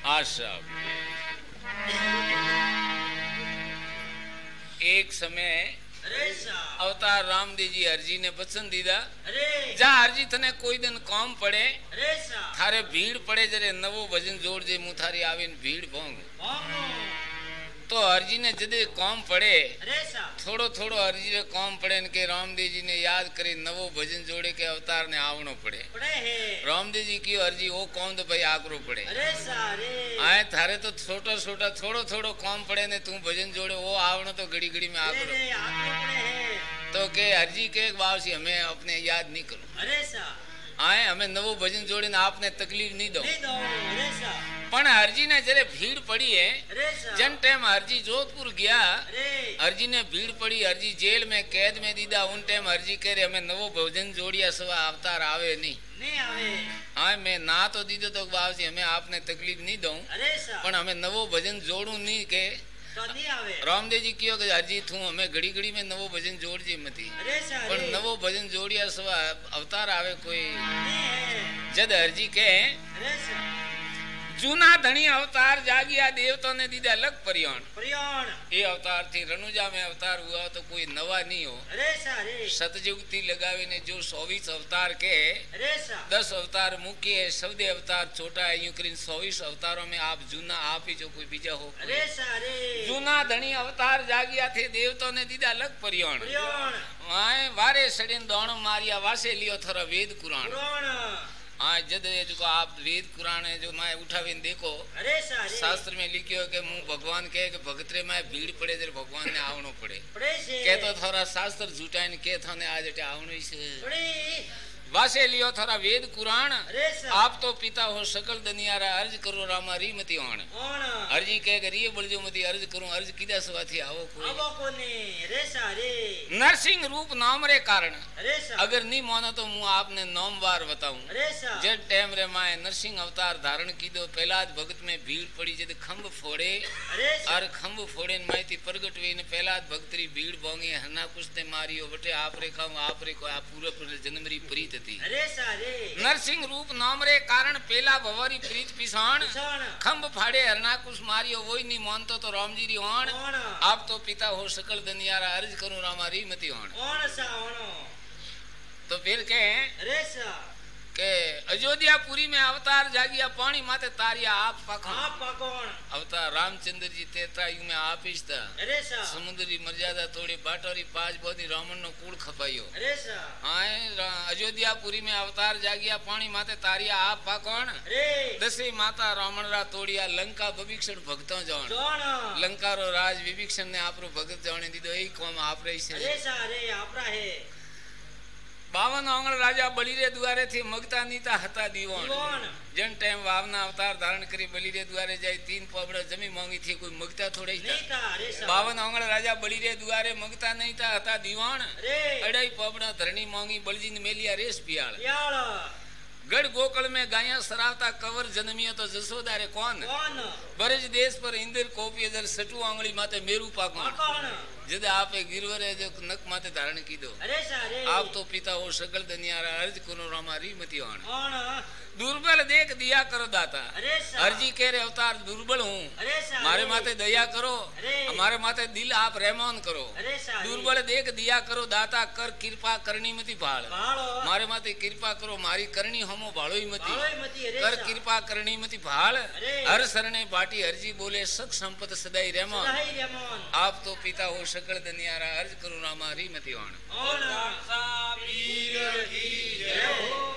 आशा। एक समय अवतार रामदेव जी हरजी ने वचन दीदा, जा हरजी तने कोई दिन काम पड़े थारे भीड़ पड़े जरे नवो भजन जोड़ जे मु थारी आवीन भीड़ भोंग। तो हरजी ने जदे काम पड़े थोड़ो थोड़ो हरजी ने काम पड़े के रामदेव जी ने याद करे नवो भजन जोड़े के अवतार ने आवनो पड़े। रामदेव जी की हरजी वो कौन तो भाई आकरो पड़े आए थारे तो छोटा छोटा थोड़ो थोड़ो काम पड़े ने तू भजन जोड़े वो आवनो तो घड़ी घड़ी में आकरो। तो के हरजी के बावसी हमें अपने याद नहीं करो आए हमें नवो भजन जोड़े ने आपने तकलीफ नहीं दो। पण हरजी ने जरे भीड़ पड़ी है जन टाइम हरजी जोधपुर गया हरजी ने भीड़ पड़ी हरजी जेल में कैद में दीदा उन टाइम हरजी कह रहे हमें नवो भजन जोड़िया सवा अवतार आवे नहीं आवे। हाँ मैं ना तो दीदो तो बाबजी हमें आपने तकलीफ नहीं दूं पण हमें नवो भजन जोड़ू नहीं के तो नहीं आवे। रामदेव जी कियो कि हरजी तू हमें घड़ी घड़ी में नवो भजन जोड़ जी मती पण नवो भजन जोड़िया सवा अवतार आवे कोई जद हरजी के जूना धनी अवतार जागिया देवता ने दीदा अलग परियाण ये अवतार थी रनुजा में अवतार हुआ तो कोई नवा नहीं हो। सतयुग थी लगावे ने जो 24 अवतार के 10 अवतार मुख्य है 14 अवतार छोटा है यूं करीन 24 अवतारों में आप जूना आप ही जो कोई बीजा हो। जूना धनी अवतार जागिया थे देवता ने दीदा अलग परियाण वारे सड़ीन दौड़ मारिया वासे लियो थोड़ा वेद कुरान। हाँ जद जो आप वेद कुरान जो मैं उठावे देखो शास्त्र में लिखियो कि मुँह भगवान कहे कि भगतरे में भीड़ पड़े जर भगवान ने आवनो पड़े के तो थोड़ा शास्त्र झूठाइन के थाने आज आवनो ही से वासे लियो थारा वेद कुरान आप तो पिता हो सकल दुनियारा अर्ज करो रामा री मती होण अर्जी कह करिए बलजो मती अर्ज करूं अर्ज किदा सवाथी आवो कोने नरसिंह रूप नाम रे कारण अगर नहीं मानो तो मु आपने नाम बार बताऊं जब टाइम रे माए नरसिंह अवतार धारण कीदो पहला भगत में भीड़ पड़ी जद खंभ फोड़े और खंभ फोड़े माइती प्रगट वे ने पहला भगतरी भीड़ बोंगी हना कुछ ते मारियो बटे आप रे खाऊं आप रे को आप पूरा जन्मरी प्रीत नरसिंह रूप नाम रे कारण पेला भवरी प्रीत पिसाण खंभ फाड़े हरना कुछ मारियो वही नहीं मानतो तो राम जी री होण आप तो पिता हो सकल दुनियारा अर्ज करूं रामा री मती होण। तो फिर के के अयोध्यापुरी में अवतार जागिया पानी माते तारिया आप पाकोण अवतार रामचंद्र जी तेता युग में आप ही था समुद्री मर्यादा तोड़ी बाटोरी पांच बोधी रावण नो कूड़ खपायो। हाँ अयोध्यापुरी में अवतार जागिया पानी माते तारिया आप पाकोण दसे माता रावण रा तोड़िया लंका विभीषण भक्तों जान लंका रो राज विभीषण ने आपरो भगत जाने दीदो यही कौम आप रही से 52 आंगण राजा बलि रे द्वारे थी मगता नीता हता दीवान जन टाइम वावना अवतार धारण करी बलि रे द्वारे जाई 3 पबड़ा जमी मांगी थी कोई मगता थोड़ा ही था 52 आंगण राजा बलि रे द्वारे मगता नहीं था हता दीवान अड़ाई पबड़ा धरणी मांगी बलजी ने मेलिया रेस पियाल गढ़ गोकल में गाया सरावता कवर जन्मियो तो जसोदा रे कौन बरज देश पर इंद्र कोपी इधर सटू आंगली माते मेरू पाको जद आप गिरवर है जो नक माते धारण की दो आप तो पिता हो सकल दुनियारा अर्ज करो रामा री मती होण दुर्बल देख दिया करो दाता अर्जी कह रहे अवतार दुर्बल हूँ मारे माते दया करो हमारे माते दिल आप रहमान करो दुर्बल देख दिया करो दाता कर कृपा करनी मती भाल मारे माते कृपा करो मारी करनी हमो भालो ही मती कर कृपा करनी मती भाल हर सरने बाटी हरजी बोले सख संपत सदाई रहमान आप तो पिता हो सकल दुनियारा अर्ज करो रामा री मती होण।